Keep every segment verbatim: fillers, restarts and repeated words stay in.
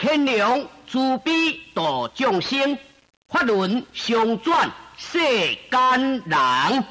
天良慈悲度众生，法轮相转世间人。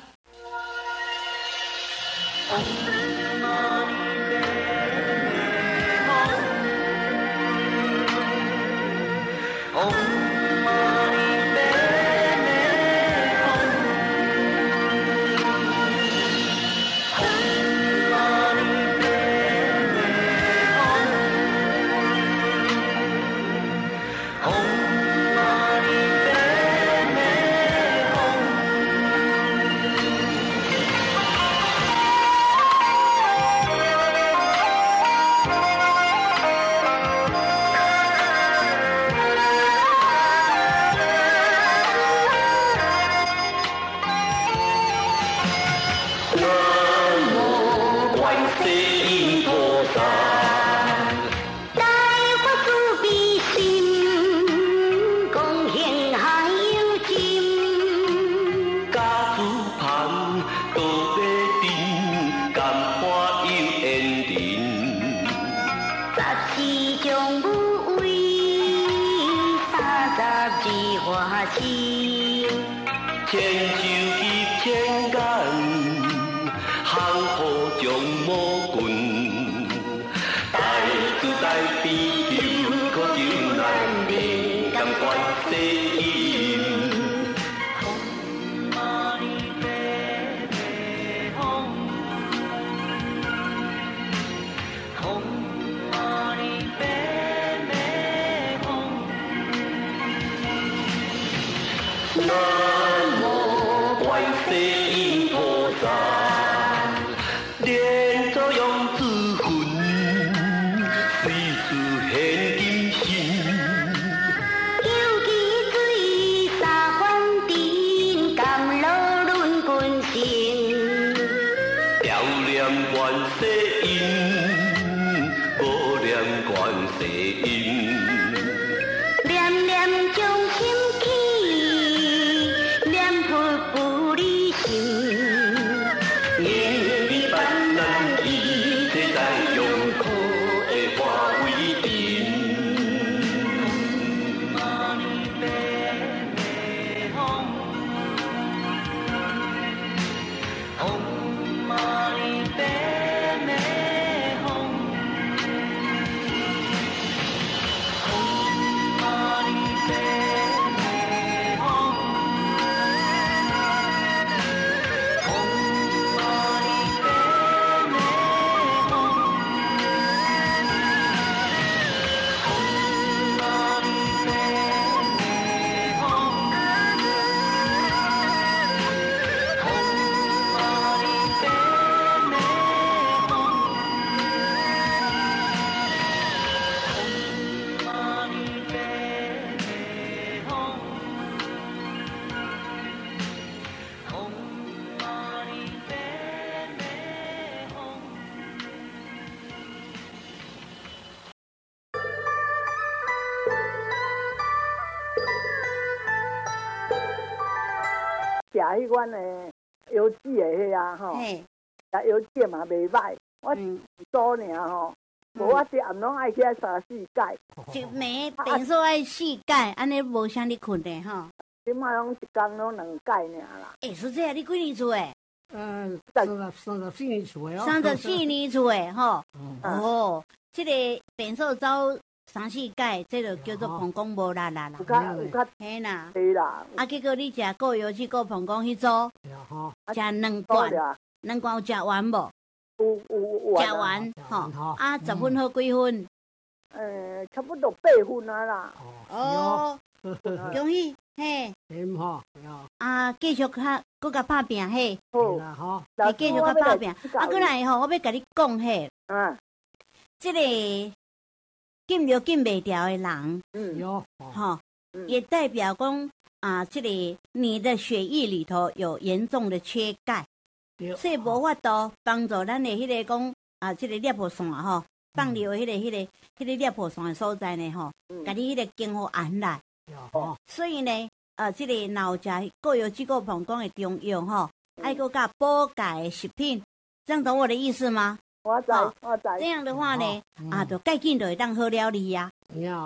食迄款诶油脂诶迄啊吼，食油脂嘛袂歹，我做尔吼，无我一暗拢爱起来三四盖。 一暝平数爱四盖，安尼无啥你困的吼。 即摆拢一工拢两盖尔啦。 诶，是这你几年厝诶？ 嗯，三十三十四年厝诶哦。 三十四年厝诶吼。哦，这个平数走三四盖，这就叫做膀胱无力啦啦。 有较有较嘿啦。 对啦。 啊，结果你食过油脂过膀胱迄组，食两罐，两罐有食完无？ 有有有。 食完吼，啊，十分好几分？ 诶，差不多八分啊啦。 哦，恭喜嘿。 点吼？ 啊，继续较搁甲拍拼嘿。 好啦吼。 你继续甲拍拼，啊，过来吼，我要甲你讲嘿。 嗯。 这个禁又禁袂掉的人， 嗯， 有吼，也代表讲啊，这个你的血液里头有严重的缺钙，所以无法度帮助咱的迄个讲啊，这个裂破线吼，放流迄个、迄个、迄个裂破线的所在呢吼，甲你迄个经互按来。 哦， 所以呢，啊，这个若有食过油脂过膀胱的中药吼，爱搁加补钙的食品，这样懂我的意思吗？ 我知，我知。 这样的话呢，啊，就钙劲就会当好了哩呀。 有。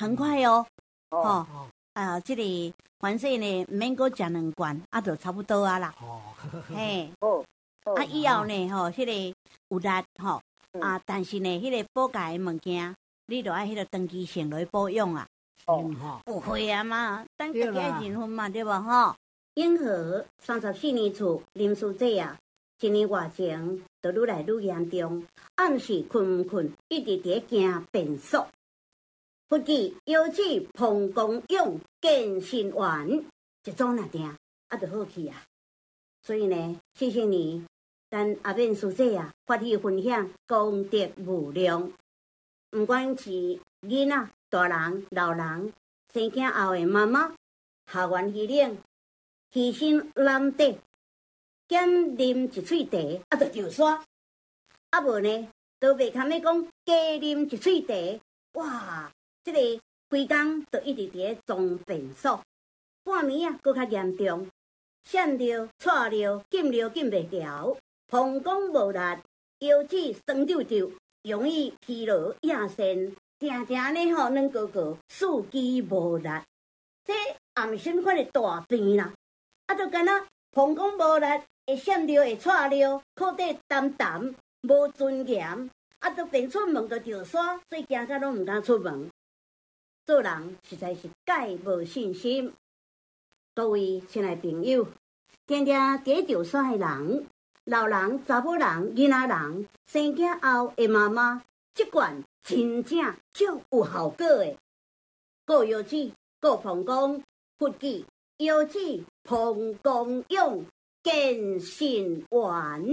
很快哦。哦，哦啊，这个反正呢，唔免阁食两罐，啊，就差不多啊啦。哦，嘿，哦，啊，以后呢，吼，迄个有力吼，啊，但是呢，迄个补钙的物件，你着爱迄个长期性来保养啊。哦，有会啊嘛，等家己爱认分嘛，对无吼？永和三十四年厝林书记啊，一年外前就愈来愈严重，暗时困毋困，一直伫惊变数。腹肌、腰子、膀胱用健身丸，一组若定，啊，就好去啊。所以呢，谢谢你，咱阿免书记啊，发起分享，功德无量。毋管是囡仔、大人、老人，生囝后的妈妈，校园欺凌。牺牲难得，减啉一喙茶，啊，就就煞。啊无呢，都袂堪要讲加啉一喙茶，哇！即、這个规工就一直伫咧装便所，半暝啊，搁较严重，闪尿、错尿、禁尿禁袂调，膀胱无力，腰子酸溜溜，容易疲劳亚肾，常常呢吼软高高，四肢无力，这也毋是款的大病啦。啊，就干那膀胱无力，会闪尿，会错尿，裤底澹澹，无尊严，啊，都变出门就着煞，所以惊甲拢毋敢出门。做人实在是介无信心。各位亲爱朋友，定定伫着煞的人，老人、查某人、囡仔人，生囝后的妈妈，即款真正足有效果的。顾腰子，顾膀胱，腹肌。腰子膀胱用健身丸，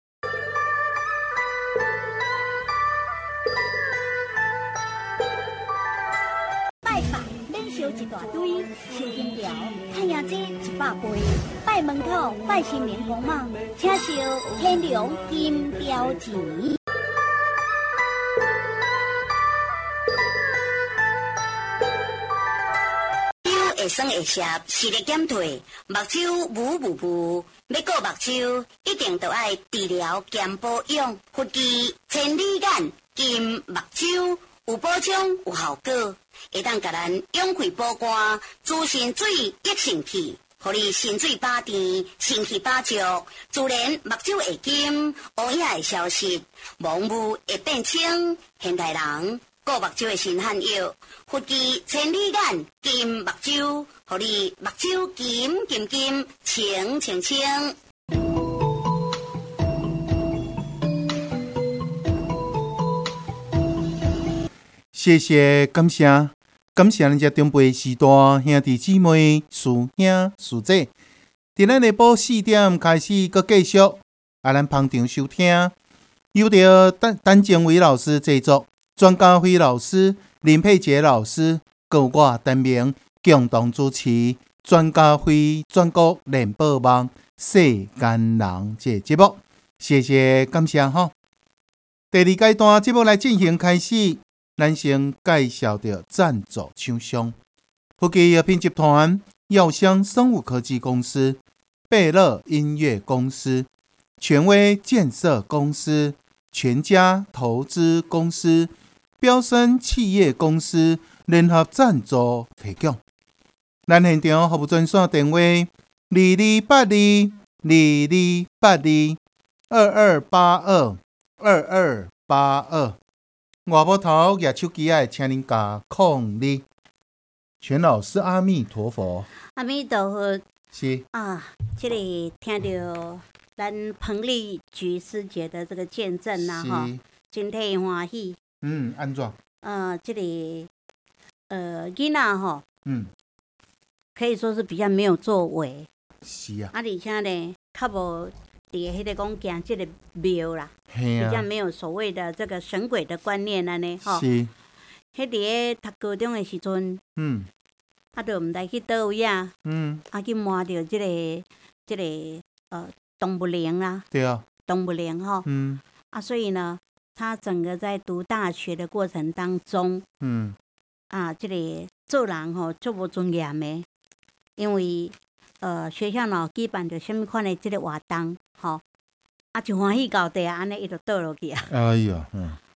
拜拜免烧一大堆，烧金条、太阳鸡一百杯，拜门口拜新年红嘛，请烧天龙金标钱。会酸会涩，视力减退，目睭雾雾雾，要顾目睭，一定就要治疗兼保养，腹肌千里眼，金目睭有保养有效果，会当甲咱养气保肝，滋肾水益肾气，互你心水饱甜，肾气饱足，自然目睭会金，乌影会消失，盲目会变清，现代人。顾目睭的新罕药，腹肌千里眼，金目睭，互你目睭金金金，清清清。 谢谢，感谢，感谢咱遮长辈时代兄弟姊妹、师兄师姐。伫咱下晡四点开始，搁继续啊，咱捧场收听，由着陈陈建伟老师制作。庄家辉老师、林佩杰老师，跟我陈明共同主持庄家辉全国联播网世间人这节目，谢谢感谢哈。第二阶段节目来进行开始，咱先介绍着赞助厂商：福基药品集团、药香生物科技公司、贝乐音乐公司、权威建设公司、全家投资公司。标升企业公司联合赞助提供。咱现场服务专线电话：二二八二二二八二二二八二二二八二。外部头举手机爱，请您甲控你。全老师阿弥陀佛。 阿弥陀佛。 是啊，这里听到咱彭丽菊师姐的这个见证啦，哈，真替欢喜。 嗯，安怎？ 呃，这里呃，囡仔吼， 嗯， 可以说是比较没有作为。 是啊。啊， 而且呢，较无伫迄个讲行这个庙啦， 啊、 比较没有所谓的这个神鬼的观念安尼吼。 是。 迄伫咧读高中的时阵， 嗯， 啊，就毋知去倒位啊， 嗯， 啊，去摸着这个这个呃动物灵啦， 对啊， 动物灵吼， 嗯， 啊，所以呢。他整个在读大学的过程当中， 嗯， 啊，这里做人吼足无尊严的，因为呃学校呢举办着什么款的这个活动，吼、哦，啊就欢喜到地啊，安尼伊就倒落去啊。 哎呀，嗯，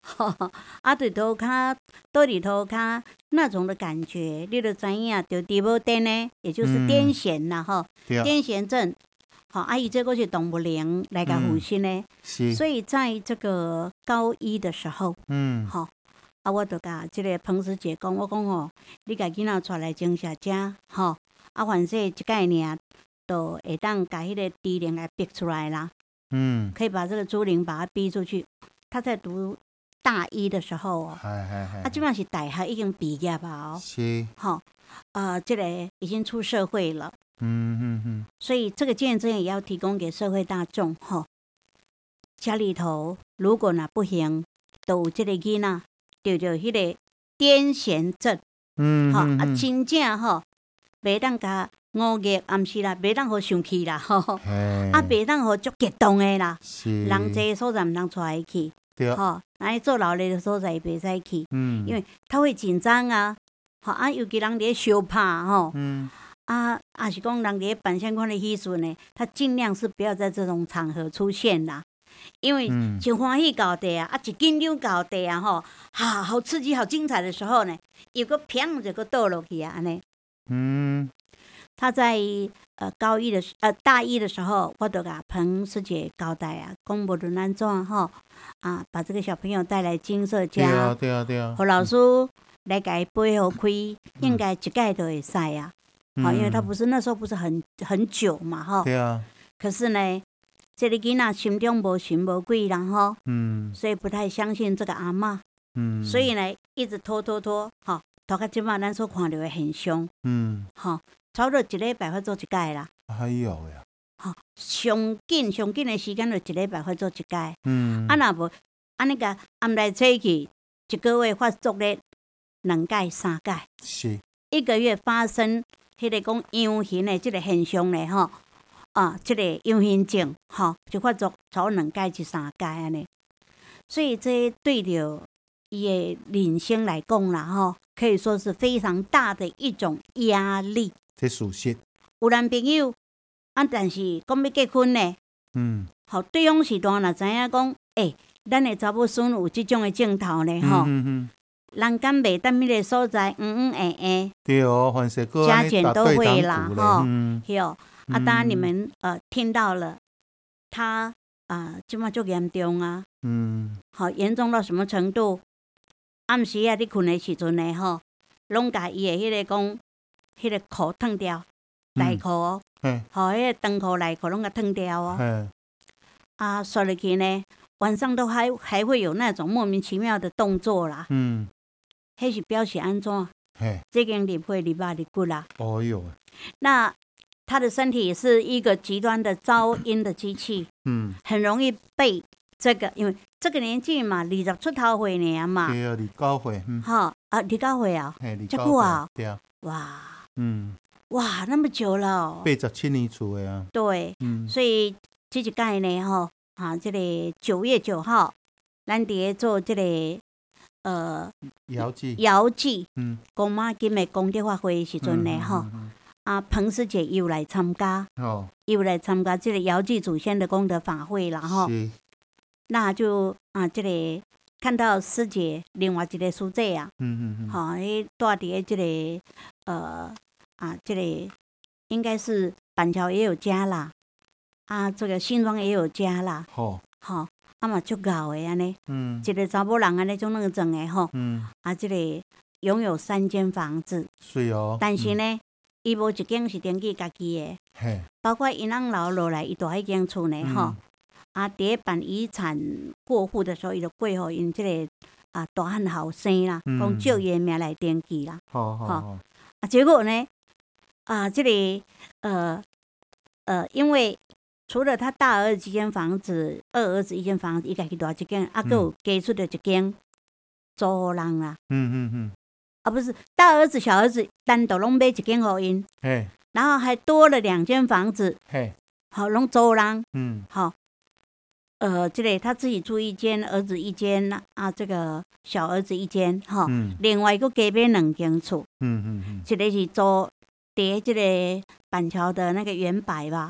啊，对涂骹倒伫涂骹那种的感觉，你就知影就低无电呢，也就是癫痫啦，吼、嗯，癫痫症。好，阿姨这个是动物灵来个护心呢， 是。 所以在这个高一的时候，嗯，好。啊，我就甲即个彭师姐讲，我讲吼，你甲囡仔带来精舍遮，吼，啊，反正一届尔，就会当甲迄个低龄来逼出来啦。嗯，可以把这个朱玲把他逼出去。他在读大一的时候哦，啊，基本上是大学已经毕业吧哦， 是， 好，呃，这个已经出社会了。嗯嗯嗯。所以这个见证也要提供给社会大众哈。家里头如果呢不行，都有这个囡仔。就就迄个癫痫症，嗯，吼啊，真正吼，袂当甲误解，啊，毋是啦，袂当好生气啦，吼，啊，袂当好足激动的啦，人这个所在毋通带伊去，对，吼，那做劳累的所在袂使去，嗯，因为他会紧张啊，吼啊，尤其人伫咧相拍吼，嗯，啊，啊是讲人伫咧办相关的喜事呢，他尽量是不要在这种场合出现啦。因为真欢喜到地啊，啊一紧张到地啊吼，哈，好刺激、好精彩的时候呢，又个砰就个倒落去啊，安尼。嗯，他在呃高一的呃大一的时候，我就甲彭师姐交代啊，讲无论安怎吼啊，把这个小朋友带来金色家， 对啊对啊对啊， 和老师来给他背后开，应该一届都会使啊。好、嗯，因为他不是那时候不是很很久嘛哈。 对啊。 可是呢。这个囡仔心中无神无鬼啦吼，嗯，所以不太相信这个阿嬷，嗯，所以呢一直拖拖拖，吼，拖到即摆咱所看到的现象，嗯，吼，差不多一礼拜发做一届啦， 哎呦呀， 吼，上紧上紧的时间就一礼拜发做一届，嗯，啊若无安尼个按来做去，一个月发作咧两届三届， 是， 一个月发生迄个讲阳痿的即个现象咧，吼。啊，这个阳痿症，吼，就发作从两届至三届安尼，所以这对着伊的人生来讲啦，吼，可以说是非常大的一种压力。 这属实。 有男朋友，啊，但是讲要结婚呢，嗯，好，对方时段若知影讲，诶、欸，咱的查某孙有这种的镜头呢，吼、嗯嗯嗯，人敢袂踮迄个所在，嗯嗯诶诶， 对哦，凡是个加减都会啦，吼，嗯，有。啊，当然你们呃听到了，他啊，即马足严重啊，嗯，好严重到什么程度？暗时啊，你困的时阵呢，吼，拢甲伊的迄个讲，迄个裤脱掉，内裤哦，嗯，好，迄个长裤内裤拢甲脱掉哦，嗯，啊，说落去呢，晚上都还还会有那种莫名其妙的动作啦，嗯，迄是表示安怎？嘿，这个入血入肉入骨啦， 哦哟， 那。他的身体也是一个极端的噪音的机器，嗯，很容易被这个，因为这个年纪嘛，二十出头岁呢嘛， 对啊，二九岁，嗯， 好啊，二九岁啊， 嘿， 这久啊， 对啊， 哇，嗯，哇，那么久了、哦， 八十七年厝的啊， 对，嗯，所以这一届呢，吼，啊，这个九月九号，咱伫做这个呃遥祭， 遥祭，嗯，公妈金的公德法会的时阵呢，吼、嗯。嗯嗯啊，彭师姐又来参加，哦，又来参加这个遥祭祖先的功德法会啦，吼。那就啊，这个看到师姐另外一个师姐啊，嗯嗯嗯，好，迄住伫这个呃啊，这个应该是板桥也有家啦，啊，这个新庄也有家啦，好，好，啊嘛足够的安尼，嗯，一个查某人安尼种那个种的吼，嗯，啊，这个拥有三间房子， 是哦， 但是呢。嗯伊无一间是登记家己的，包括因翁老落来，伊大迄间厝呢，吼、嗯，啊，伫咧办遗产过户的时候，伊就过互因即个啊大汉后生啦，讲、嗯、照伊的名来登记啦， 好好好， 啊，结果呢，啊，这里、個、呃呃，因为除了他大儿子一间房子，二儿子一间房子，伊家己大一间，啊，佮有加出的一间租互人啦，嗯嗯嗯。啊，不是大儿子、小儿子单独拢买一间互因，然后还多了两间房子，好，拢租人，嗯，好，呃，这里他自己住一间，儿子一间啊，这个小儿子一间，哈、嗯，另外一个加买两间厝，嗯嗯嗯，一个是租伫这个板桥的那个圆柏吧，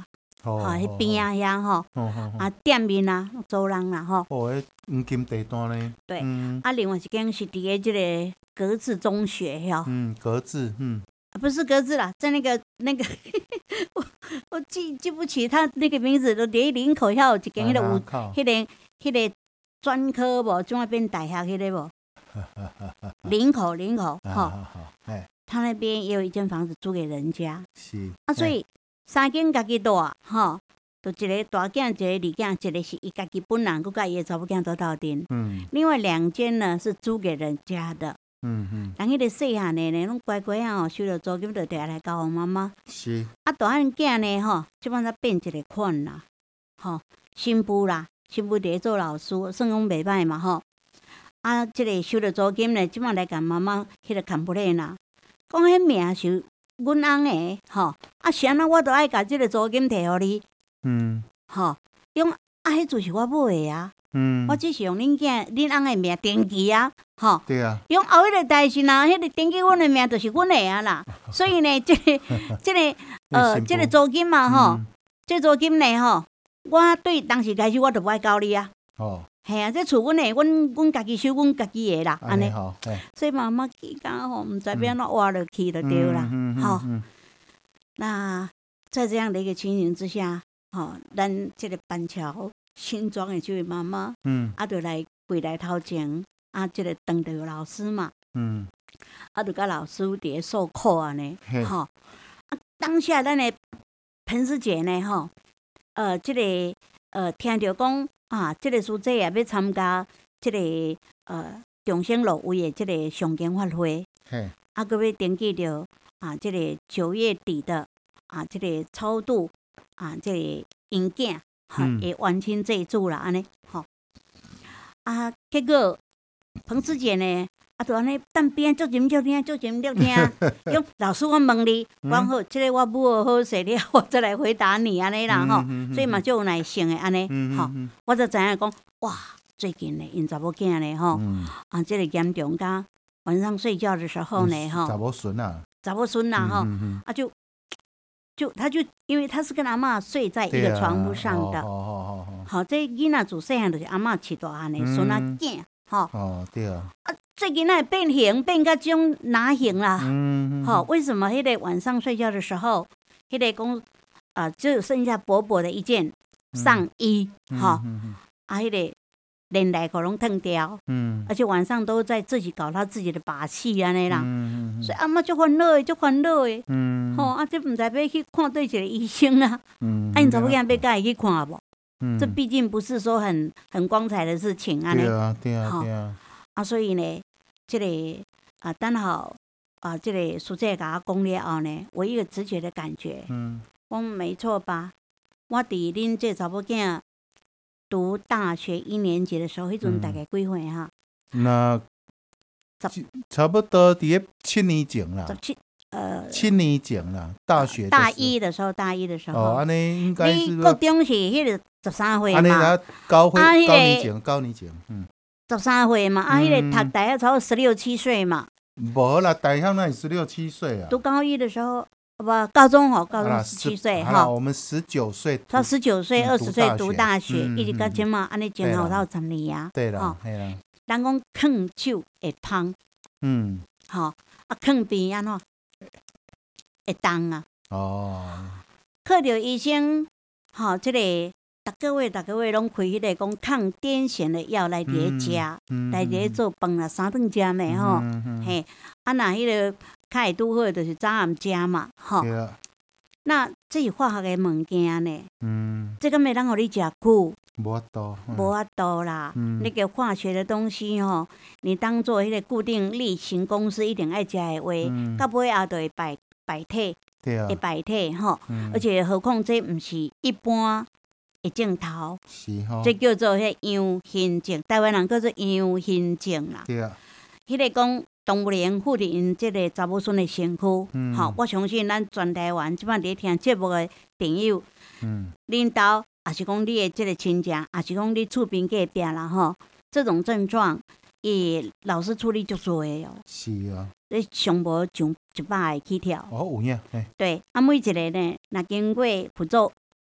吼，迄边啊遐吼，啊店面啊，走廊啦吼。 哦，迄黄金地段呢？ 对，啊，另外一间是伫个即个格致中学吼。 嗯，格致，嗯。 不是格致啦，在那个那个，我我记记不起他那个名字，都伫林口遐有一间迄个有，迄个迄个专科无，中央变大学迄个无。林口林口吼，他那边也有一间房子租给人家。 是。 啊，所以三间家己住吼，就一个大囝，一个二囝，一个是伊家己本人，佮甲伊的查某囝都斗阵。嗯。另外两间呢是租给人家的。嗯嗯，人迄个细汉的呢，拢乖乖啊吼，收了租金就摕来交互妈妈。 是。 啊，大汉囝呢吼，即摆才变一个款啦，吼，新妇啦，新妇伫咧做老师，算讲袂歹嘛吼。啊，即个收了租金呢，即摆来甲妈妈迄个complain咧啦，讲迄名是阮翁的吼，啊，是安怎我都爱甲即个租金摕互你。嗯。吼，用啊，迄厝是我买的啊。嗯，我只是用恁囝、恁翁的名登记啊，吼。 对啊。 用后迄个代志呐，迄个登记阮的名就是阮的啊啦。所以呢，即个、即个、呃、即个租金嘛，吼，这租金呢，吼，我对当时开始我就不爱交你啊。哦。系啊，这厝阮的，阮阮家己收，阮家己的啦，安尼。所以妈妈去讲吼，唔知要安怎挖落去就对啦，吼。那在这样的一个情形之下，吼，咱这个板桥。新庄的这位妈妈，嗯，啊，就来柜台头前，啊，这个当着老师嘛，嗯，啊，就甲老师伫咧授课啊呢，吼，啊，当下咱的彭师姐呢，吼，呃，这个呃，听着讲啊，这个师姐也要参加这个呃重生路位的这个上经法会，嘿，啊，佮要登记着啊，这个九月底的啊，这个超度啊，这个因囝。会完成这组啦，安尼吼啊，结果彭师姐呢，啊，就安尼等边足沉足听，足沉足听。用老师，我问你，讲好，这个我母好势了，我再来回答你安尼啦吼。所以嘛，就有耐心的安尼吼，我才知影讲，哇，最近呢，因查某囝呢吼，啊，这个严重甲晚上睡觉的时候呢吼， 查某孙啊， 查某孙啊吼，啊就。就他就因为他是跟阿嬷睡在一个床铺上的，好、啊，好，这囡仔自细汉就是阿嬷饲大汉的，孙仔囝，吼，哦，对啊，啊，这囡仔变形变到这种哪形啦？嗯，好，为什么迄个晚上睡觉的时候，迄个讲啊，只剩下薄薄的一件上衣，哈、嗯，啊，迄个连内裤拢脱掉，嗯，而且晚上都在自己搞他自己的把戏安尼啦，嗯，所以阿嬷就烦恼的，就烦恼的，嗯，吼、啊，这唔知要去看对一个醫生啊，嗯，啊，你查某囝要甲伊去看无？嗯，这毕竟不是說很很光彩的事情啊， 对啊，對啊，對啊， 啊，所以呢，這個啊，等好啊，這個師姐甲我講了後呢，我一個直覺的感覺，嗯，講沒錯吧，我佇恁這查某囝讀大學一年級的時候，迄陣大概幾歲哈？ 那差不多伫個七年前啦。 十七呃， 七年前啦，大學大一的時候，大一的時候。 哦，安尼應該是。 你國中是迄個十三歲嘛？ 安尼啦，九歲、九年前，九年前，嗯。 十三歲嘛，啊，迄個讀大學差不多十六七歲嘛。 無啦，大學那十六七歲啊。 讀高一的時候。不，高中哦，高中十七歲哈。 我們十九歲。 他十九歲、二十歲讀大學，一直到今嘛，安尼前後到十年啊。 對啦，係啦。 人講囥手會芳，嗯，好啊，囥鼻安怎會重啊？哦。看到醫生，好，這個逐個月逐個月攏開迄個講抗癲癇的藥來疊食，來疊做飯啦，三頓食咩吼？嘿，啊那迄個。較會拄好就是早暗食嘛，吼。那這是化學的物件呢，嗯，這個沒人互你食久， 無法度， 無法度啦。嗯、那個化學的東西吼，你當做迄個固定例行公事一定愛食的話，到尾後就會敗敗體，會敗體吼。嗯、而且何況這唔是一般的症頭，是吼，這叫做迄陽性症，台灣人叫做陽性症啦。對啊，迄個講。動物園護理因即個查某孫的身軀，嗯、好，我相信咱全台灣即擺佇聽節目的朋友，嗯，恁兜也是講你的即個親戚，也是講你厝邊隔壁啦吼，這種症狀，伊老師處理足多的哦。是啊。你上無上一百個起跳。哦，有影。對，啊每一個呢，若經過輔助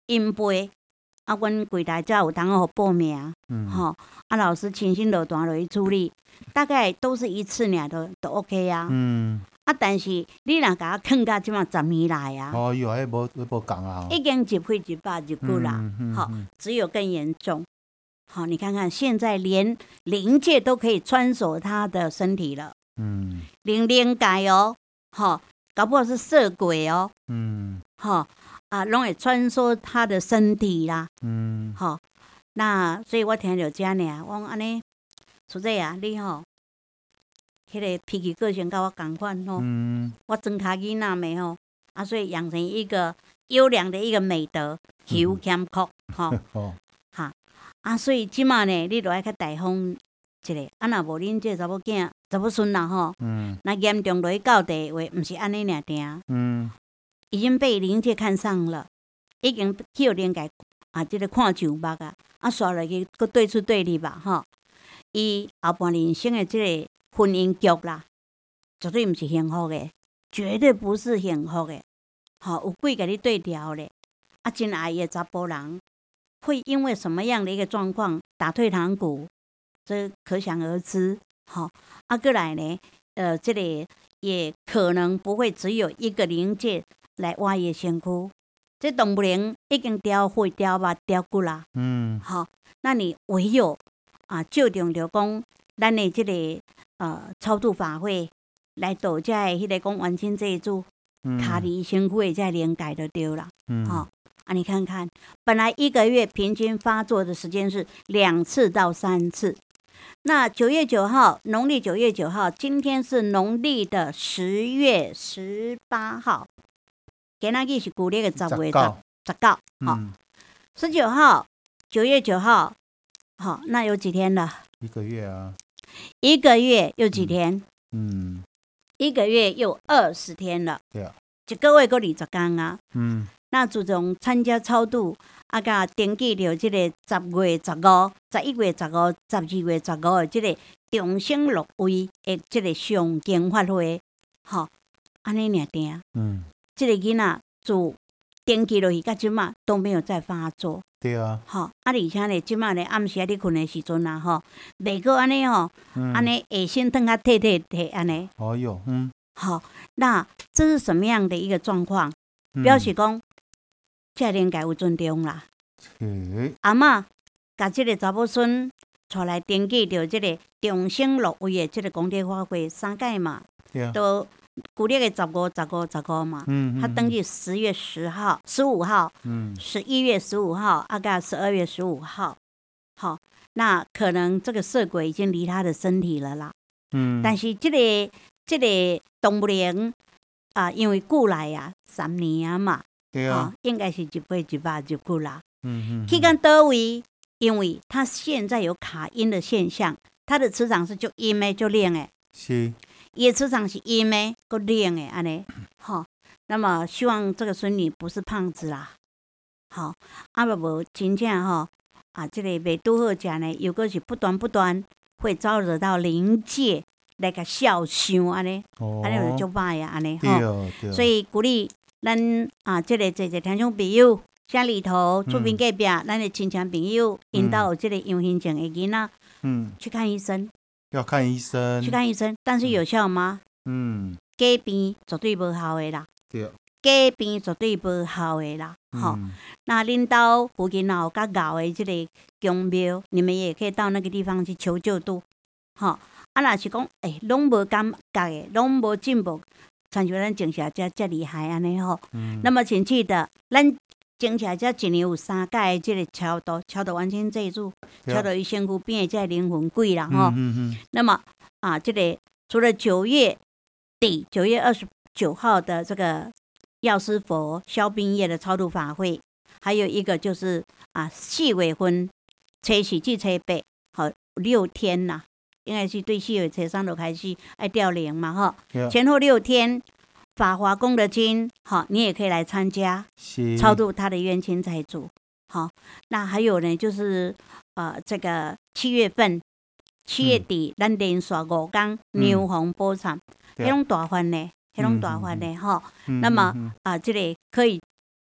音杯，啊，阮柜台才有当好报名，嗯，吼，啊，老师亲身落单落去处理，大概都是一次尔，都都 OK 啊，嗯，啊，但是你若甲我囥到即马十年来啊， 哦哟，迄无迄无共啊， 已经一岁一百入骨啦，好、嗯嗯嗯，只有更严重。好，你看看现在连灵界都可以穿梭他的身体了，嗯，灵灵界哦，好，搞不好是色鬼哦，嗯，好啊，拢会穿梭他的身体啦，嗯，好，那所以我听到这呢，我安尼，苏姐啊，你吼，迄、那个脾气个性甲我同款吼，嗯，我装卡囡仔的吼，啊，所以养成一个优良的一个美德，休谦酷，吼、嗯，哈。啊，所以即马呢，你著爱较大方一个，啊，若无恁这查某囝、查某孙啦吼，嗯，那严重落去到地话，毋是安尼尔定，嗯，已经被灵界看上了，已经去互灵界啊，即、这个看上目啊，啊，刷落去佫对出对立吧，吼，伊后半人生的即个婚姻局啦，绝对毋是幸福的，绝对不是幸福的，吼、有鬼甲你对调咧，啊，真爱伊的查甫人。会因为什么样的一个状况打退堂鼓，这可想而知。好、哦，啊，过来呢，呃，这里也可能不会只有一个灵界来挖伊的身躯，这动不灵已经雕会雕吧雕骨啦。嗯，好、哦，那你唯有啊，就重着讲咱的这个呃超度法会来导这迄个讲完清这一组，卡里身躯的这灵界就对了。嗯，好、哦。啊，你看看，本来一个月平均发作的时间是两次到三次。那九月九号，农历九月九号，今天是农历的十月十八号，今仔日是旧历的十月十十九，好，十九号，九月九号，好，那有几天了？ 一个月啊， 一个月又几天？ 嗯，嗯一个月又二十天了。 对啊， 一个月够二十天啊。 嗯。 那自从参加超度，啊，甲登記到即個十月十五、十一月十五、十二月十五的即個重生六位的即個上經法會，吼，安尼爾定。嗯。即個囡仔自登記落去到即馬都沒有再發作。 對啊。 吼，啊，而且呢，即馬呢暗時你困的時陣啊，吼，袂過安尼吼，安尼下身頓較退退退安尼。 哦喲，嗯。 好，那這是什麼樣的一個狀況？表示講。這靈界有尊重啦，嗯、阿嬤甲這個查某孫帶來登記到這個重生六位的這個功德法會三屆嘛，啊、都舊曆的十五、十五、十五嘛，嗯嗯、他登記十月十號、十五號，十、嗯、一月十五號，啊個十二月十五號，好，那可能這個色鬼已經離他的身體了啦，嗯、但是這個這個動物靈啊，因為過來呀、啊、三年啊嘛。 對啊、哦， 應該是一輩一百入骨啦。 嗯嗯。 去到倒位，因為他現在有卡陰的現象，他的磁場是就陰的就亮的。 是。 伊的磁場是陰的，夠亮的安尼。好、哦，那麼希望這個孫女不是胖子啦。好、哦，啊不無真正吼啊，這個袂拄好食呢，又個是不斷不斷會招惹到靈界來個笑傷安尼，安尼就就歹呀安尼吼。所以鼓勵。咱啊，即、這個這個聽眾朋友，家裡頭厝邊隔壁，咱、嗯、的親戚朋友，引導有這個憂鬱症的囡仔，嗯，去看醫生， 要看醫生， 去看醫生，但是有效嗎？ 嗯， 隔邊絕對無效的啦， 對， 隔邊絕對無效的啦，好、嗯哦，那恁兜附近有較高的這個宮廟，你們也可以到那個地方去求救度，好、哦，啊，若是講，誒，攏無感覺的，攏無進步。參像咱正邪遮遮厲害安尼吼，嗯、那麼前期的咱正邪遮一年有三屆即個超度，超度完成這一組，超度伊身軀邊的這靈魂鬼啦吼。嗯嗯嗯、那麼啊，這個除了九月底九月二十九號的這個藥師佛消冰業的超度法會，還有一個就是啊四月份初四至初八，好六天呐、啊。應該是對四月初三就開始愛吊靈嘛，哈，前後六天法華功德金，好，你也可以來參加，超度他的冤親債主，好，那還有呢，就是呃，這個七月份七月底，咱連續五天牛紅波場，迄種大法呢，迄種大法呢，哈，那麼啊，這裡可以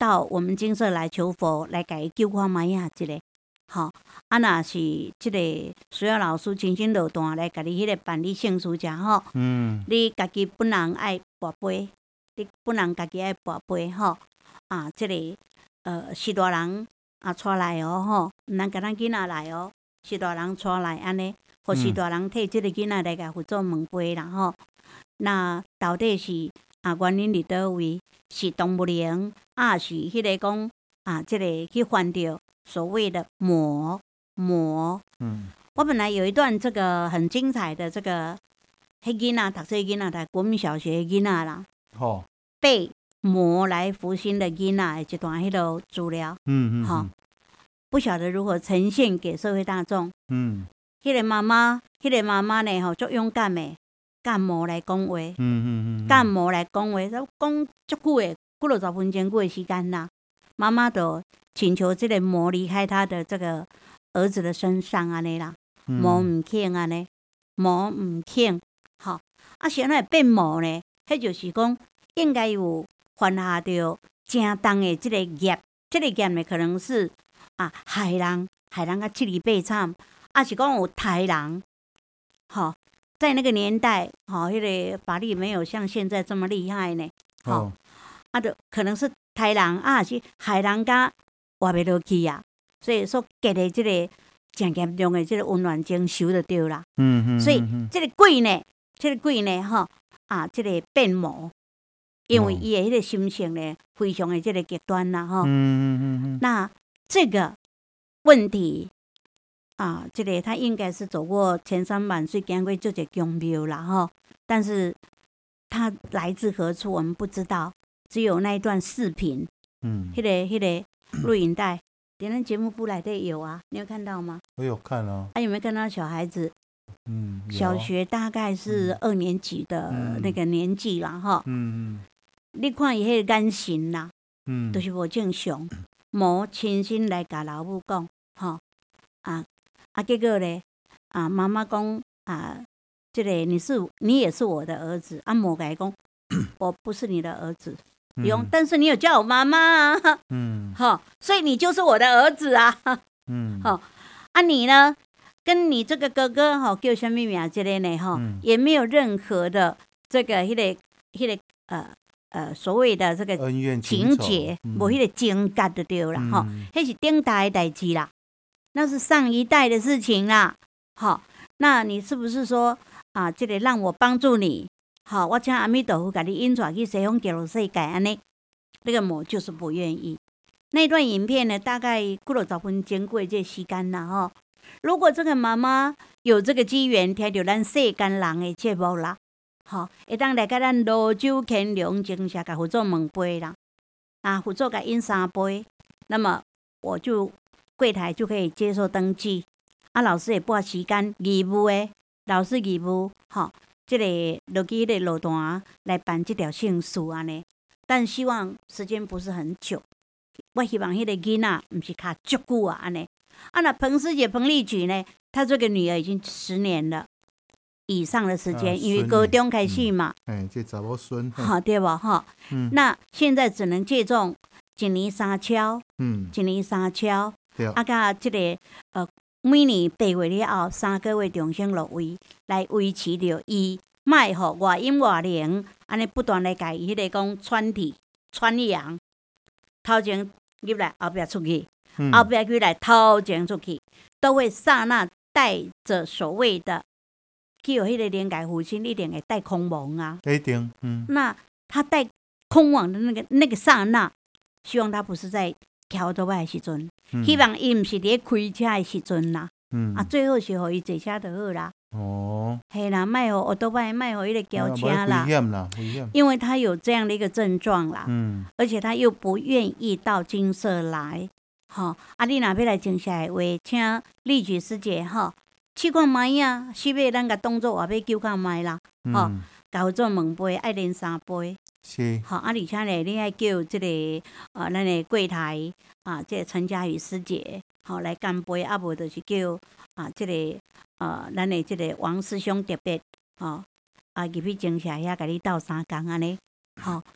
到我们金色来求佛来给救看卖啊，这个好啊，那是这个需要老师亲身落单来给你迄个办理圣书者吼。嗯，你家己本人爱跋杯，你本人家己爱跋杯吼啊，这个呃是大人啊带来哦吼，毋通甲咱囡仔来哦，是大人带来安尼，或是大人替这个囡仔来甲辅助问杯啦吼。那到底是啊原因伫倒位？是动物灵啊，是迄个讲啊，这个去犯着所谓的魔魔。嗯，我本来有一段这个很精彩的这个迄囡仔，读册囡仔，读国民小学的囡仔啦，哦，被魔来附身的囡仔的一段迄个资料。嗯嗯，好、哦，不晓得如何呈现给社会大众。嗯，迄个妈妈，迄个妈妈呢，吼，足勇敢的。干魔来讲话，嗯嗯嗯，干魔来讲话，讲足久的，几落十分钟久的时间啦。妈妈就请求这个魔离开他的这个儿子的身上安尼啦，魔唔肯安尼，魔唔肯，好啊，现在变魔呢，迄就是讲应该有犯下着正重的这个业，这个业呢可能是啊害人，害人甲七里八惨，啊是讲有杀人，好。在那个年代，好、哦，迄、那个法律没有像现在这么厉害呢，好、哦，啊，就可能是杀人啊，是害人家活袂落去啊，所以说结的这个真严重的这个温暖精修就对啦，嗯嗯，所以这个鬼呢，这个鬼呢，哈、哦，啊，这个变魔，因为伊的迄个心性呢，非常的这个极端啦，哈、哦，嗯嗯嗯嗯，那这个问题。啊，这个他应该是走过千山万水，经过这些宫庙啦哈，但是他来自何处我们不知道，只有那一段视频，嗯，迄、那个迄、那个录影带，连咱节目部来的有啊，你有看到吗？ 我有看哦。 啊，有没有看到小孩子？嗯，小学大概是二年级的那个年纪啦哈，嗯嗯，你看伊迄个眼神啦，嗯，都是无正常，无亲身来甲老母讲，哈啊。啊，结果呢？啊，妈妈讲啊，这个你是你也是我的儿子。啊，魔改讲，我不是你的儿子，用、嗯，但是你有叫我妈妈啊，嗯，好，所以你就是我的儿子啊，嗯，好，啊，你呢，跟你这个哥哥哈、哦、叫什么名字呢？哈、嗯，也没有任何的这个迄、那个迄、那个呃呃所谓的这个情节，无迄、嗯、个情感就对啦，哈、嗯，迄、哦、是顶代的代志啦。那是上一代的事情啦，好，那你是不是说啊，这个让我帮助你，好，我请阿弥陀佛给你引出去西方极乐世界安尼，那个魔就是不愿意。那段影片呢，大概过了十分钟过这时间啦，哈。如果这个妈妈有这个机缘听到咱世间人的节目啦，好，会当来甲咱罗州乾隆精舍甲辅助问杯啦，啊，辅助甲引三杯，那么我就。柜台就可以接受登记，啊，老师也拨时间义务的，老师义务，吼，这个落去的路段来办这条圣书安尼，但希望时间不是很久，我希望迄个囡仔唔是卡足久啊安尼，啊那彭师姐彭丽菊呢，她这个女儿已经十年了以上的时间，啊、因为高中开始嘛， 哎、嗯，这查某孙， 好对吧？哈，嗯，那现在只能借重一年三敲，嗯，一年三敲。啊，甲即个呃，每年八月了后三个月重新落位，来维持着伊，卖互外阴外灵，安尼不断来甲伊迄个讲传体传扬，头前入来，后壁出去，嗯、后壁入来，头前出去，都会刹那带着所谓的，具有迄个灵界附身，一定会带空亡啊。 一定，嗯。 那他带空亡的那个那个刹那，希望他不是在桥头摆的时阵。嗯、希望伊毋是伫开车的时阵啦，嗯、啊，最好是互伊坐车就好啦。哦，系啦，卖互奥多拜，卖互迄个轿车啦。 危险啦，危险。 因为他有这样的一个症状啦，嗯，而且他又不愿意到金色来，吼、哦，啊，你若要来金色的话，请丽菊师姐吼，试看卖啊，是要咱甲当作话要救看卖啦，吼、哦，搞做问杯，爱啉三杯。 是， 好啊，而且呢，你还叫这个呃，咱的柜台啊，这个陈佳宇师姐，好、哦、来干杯，啊无就是叫啊，这个呃，咱的这个王师兄特别，吼、哦、啊入去精舍遐，甲你斗三工安尼，好、哦，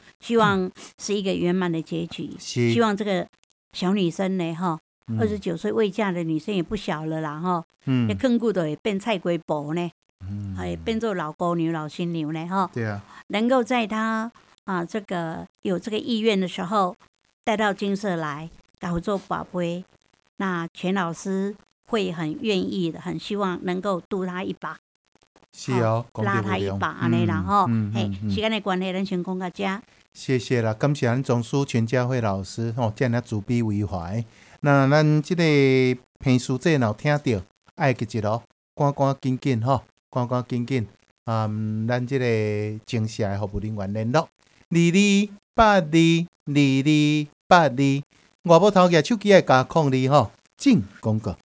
希望是一个圆满的结局。希望这个小女生呢，哈，二十九岁未嫁的女生也不小了啦，哈，嗯，也更顾的也变菜龟婆呢，嗯，也变做老姑娘、老新娘呢，哈， 对啊， 能够在她啊这个有这个意愿的时候，带到金色来，搞做宝贝，那全老师会很愿意的，很希望能够渡她一把。 是哦， 拉他一把安尼啦吼，嘿，时间的关系，咱先讲到这。 谢谢啦，感谢咱总书全家会老师吼，这样慈悲为怀。那咱这个平书这若听到，爱记一咯，赶赶紧紧吼，赶赶紧紧，啊、嗯，咱这个正式的服务人员联络，二二八二二二八二，外部头举手机爱加控二吼，进广告。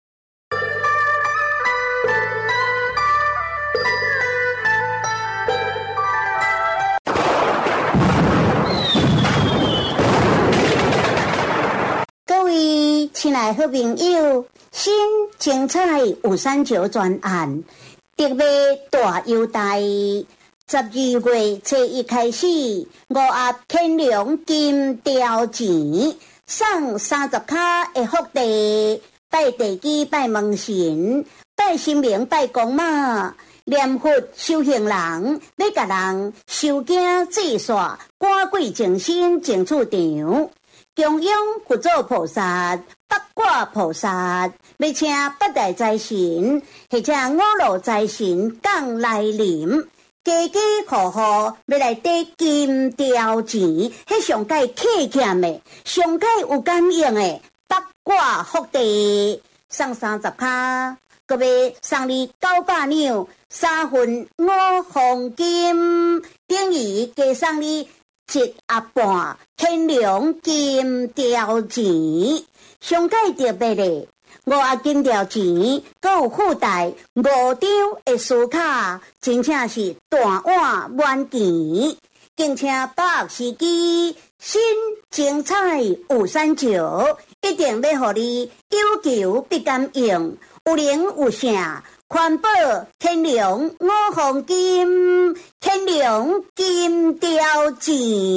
亲爱好朋友，新精彩有三九专案特别大优待，十二月初一开始，五盒天龙金条钱送三十卡的福地，拜地基、拜门神、拜神明、拜公妈，念佛修行人要甲人修经制煞，赶鬼净身净厝场。中央佛祖菩萨、八卦菩萨，要请八大财神或者五路财神降来临，家家户户要来得金条钱，迄上界客欠的、上界有感应的八卦福地，送三十卡，搁要送你九百两，三份五黄金，等于加送你一盒半天龙金条钱，上界特别的五盒金条钱，阁有附带五张的书卡，真正是大碗满钱。敬请把握时机，新精彩有三九，一定要互你有求必感应，有灵有圣。环保天龙五黄金，天龙金条钱。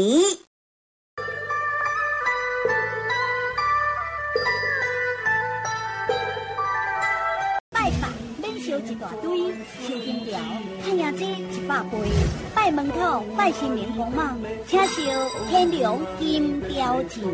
拜拜，免烧一大堆，烧金条，太阳节一百杯。拜门口，拜神明公妈，请烧天龙金条钱。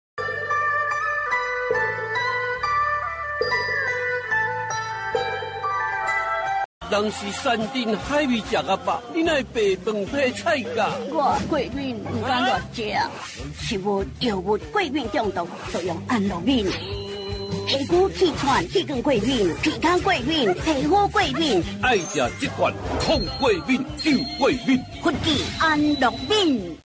人是山珍海味食啊饱，你奈白饭配菜噶？ 我过敏唔敢乱食，食物药物过敏中毒，就用安乐敏。皮肤气喘、气管过敏、皮肤过敏、皮肤过敏， 爱食这款抗过敏、救过敏， 福记安乐敏。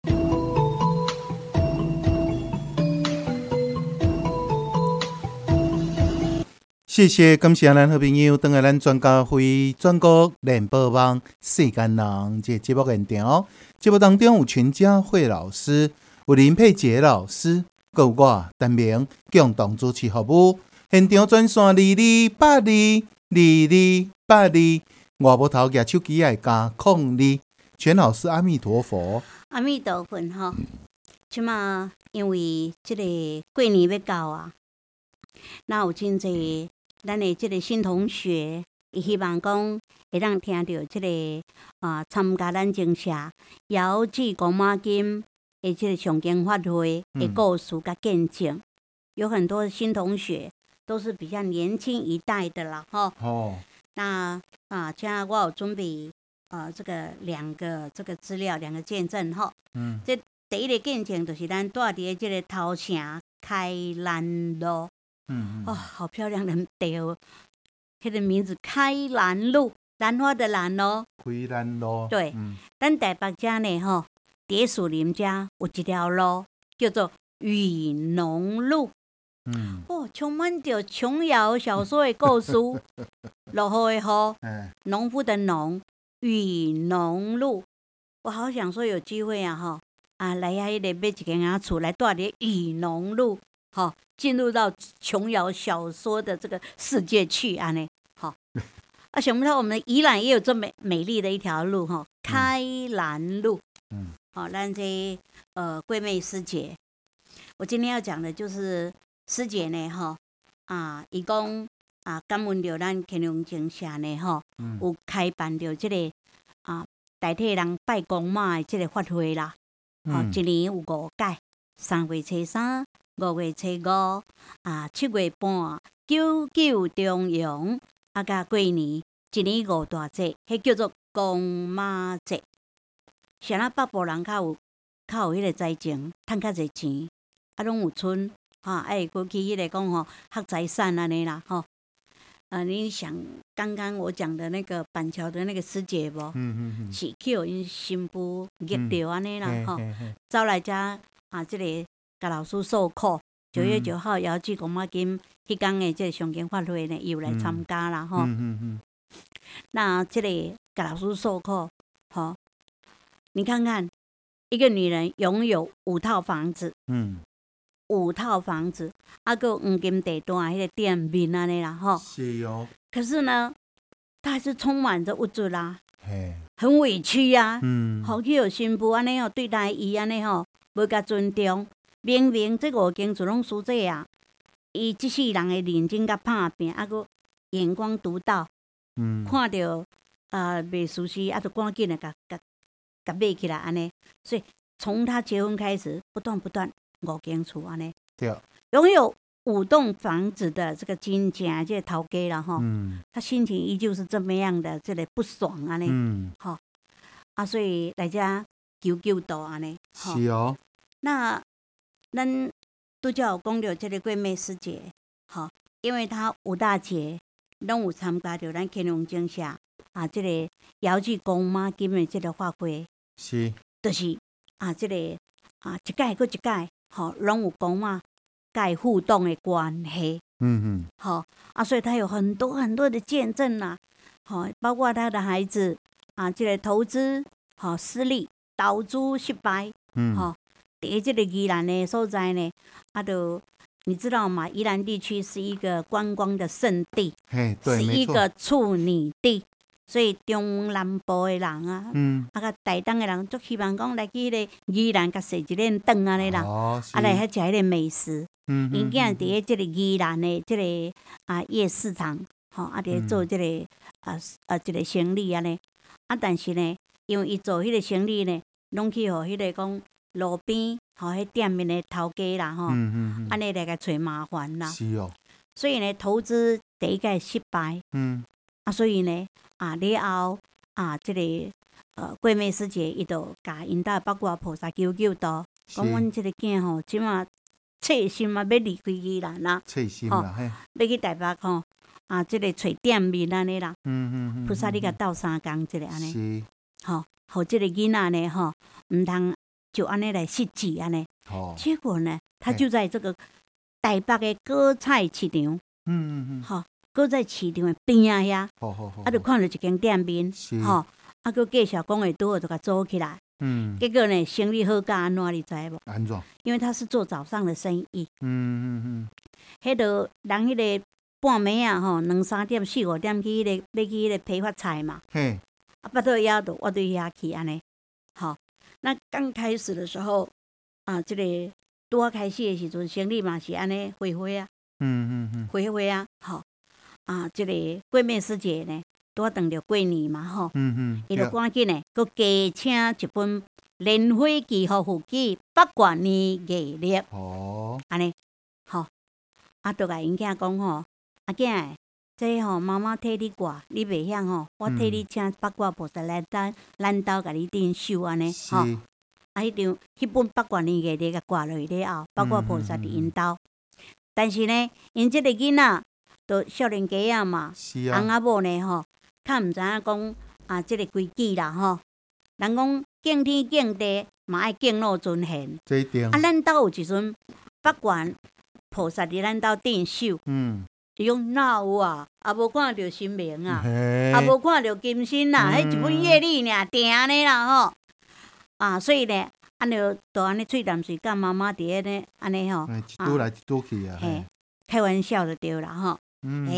谢谢，感谢咱好朋友，等下咱专家会转国联播网世间人这节目现场，节目当中有全家慧老师、有林佩杰老师，还有我陈明共同主持服务。现场专线二二八二二二八二，外部头举手机爱加空二。全老师阿弥陀佛， 阿弥陀佛哈。即马因为即个过年要到啊，那有真济。咱的这个新同学，伊希望讲会让听到这个啊参加咱精社遥祭公妈金的这个上经法会的故事甲见证，有很多新同学都是比较年轻一代的啦，吼。哦。那啊，现在我有准备啊这个两个这个资料，两个见证吼。嗯。这第一个见证就是咱住伫这个头城开兰路。嗯，哦，好漂亮的地哦！它的名字开兰路，兰花的兰哦。 开兰路。对， 嗯，咱台北家呢吼，蝶树林家有一条路叫做雨农路。嗯，哦，充满着琼瑶小说的故事。落雨的雨，农夫的农，雨农路。我好想说有机会啊哈，啊来呀，一个买一间啊厝来住伫雨农路。好，进入到琼瑶小说的这个世界去啊呢，好啊，想不到我们宜兰也有这么美丽的一条路哈，开兰路。嗯， 好，咱这呃桂妹师姐，我今天要讲的就是师姐呢，哈啊，伊讲啊，感恩着咱乾隆精社呢，吼、嗯，有开办着这个啊，代替人拜公妈的这个法会啦。吼、嗯，一年有五届，三月初三、五月初五、啊七月半、九九中阳，啊甲过年，一年五大节，迄叫做公妈节。像咱北部人较有较有迄个财情，趁较侪钱，啊，拢有村，哈，哎，过去迄个讲吼，学财产安尼啦，吼。呃，你想刚刚我讲的那个板桥的那个师姐无？嗯嗯嗯，是去互因新妇激着安尼啦，吼、嗯，走来遮啊，即、这个甲老师授课，九月九号遥祭公妈金，迄天的即个上经法会呢，伊有来参加啦，吼、嗯。嗯嗯嗯。那即个甲老师授课，吼。你看看，一个女人拥有五套房子，嗯，五套房子，啊，个黄金地段迄个店面安尼啦，吼， 是哦。 可是呢，她还是充满着无助啦，嘿，很委屈呀、啊，嗯，好去有新妇安尼吼对待伊安尼吼，无甲尊重，明明这五间就拢输这啊，伊即世人的认真甲拍拼，啊个眼光独到，嗯，看到啊袂舒适，啊就赶紧的甲甲。甲买起来安尼，所以从他结婚开始，不断不断五间厝安尼， 对， 拥有五栋房子的这个金家，这个头家啦吼，嗯，他心情依旧是这么样的，这个不爽安尼，嗯，好，啊，所以大家求救到安尼， 是哦。 那咱拄则有讲到这个桂妹师姐，好，因为她五大节拢有参加着咱乾隆精社啊，这个遥祭公妈金的这个法会。 是， 就是啊，这个啊，一届搁一届，吼，拢有讲嘛，甲伊互动的关系，嗯嗯，好啊，所以他有很多很多的见证啦，好，包括他的孩子啊，这个投资好失利，投资失败，嗯，好，伫这个宜兰的所在呢，啊，就你知道吗？宜兰地区是一个观光的圣地， 嘿，对， 是一个处女地。所以中南部的人啊，嗯，啊个台东的人，足希望讲来去迄个宜兰，甲食一顿顿安尼啦，哦，啊来遐食迄个美食。嗯，因囝伫咧即个宜兰的即个啊夜市场，吼，啊伫咧做即个啊啊即个生意安尼。啊，但是呢，因为伊做迄个生意呢，拢去互迄个讲路边，吼，迄店面的头家啦，吼，嗯嗯，安尼来甲找麻烦啦。 是哦。 所以呢，投资第一届失败。嗯。啊，所以呢，啊，了后啊，这个呃，桂妹师姐伊就甲因兜包括菩萨求求道，讲阮这个囝吼，即马切心啊，要离开宜兰啦， 切心啦，嘿， 要去台北吼，啊，这个找店面安尼啦，嗯嗯嗯，菩萨你甲斗三工，这个安尼，是，吼，互这个囡仔呢，吼，唔通就安尼来失志安尼，哦，结果呢，他就在这个台北的果菜市场，嗯嗯嗯，好。搁在市场的边啊遐，好好好，啊，就看到一间店面，吼，啊，搁介绍讲会拄好就甲做起来，嗯，结果呢，生意好甲安怎你知无？ 安怎？ 因为他是做早上的生意，嗯嗯嗯，迄个人迄个半暝啊，吼，两三点、四五点去迄个要去迄个批发菜嘛，嘿，啊，巴肚枵就我对遐去安尼，好，那刚开始的时候啊，这个拄啊开始的时阵，生意嘛是安尼回回啊，嗯嗯嗯，回回啊，好。啊，这个桂妹师姐呢，拄等着过年嘛吼，嗯嗯，伊就赶紧呢，佮加请一本莲花祈福符记八卦年月历，哦，安尼，吼，啊，就甲因囝讲吼，阿囝，这吼妈妈替你挂，你袂晓吼，我替你请八卦菩萨来咱咱兜甲你顶寿安尼，吼，啊，迄张迄本八卦年月历甲挂落去了后，八卦菩萨伫因兜，但是呢，因即个囡仔。都少年家啊嘛，翁仔某呢吼，较毋知影讲啊，即、這个规矩啦吼。人讲敬天敬地，嘛爱敬老尊贤。 这一定。 啊，咱兜有一尊八卦菩萨伫咱兜顶寿。嗯。伊讲哪有啊？也无看到神明啊，也无看到金身啊，迄、嗯、一本月历尔定安尼啦吼。啊，所以呢，安尼就安尼喙淡水干妈妈伫咧呢，安尼吼。 一拄来一拄去啊。 嘿，开玩笑就对啦吼。嗯，诶、欸，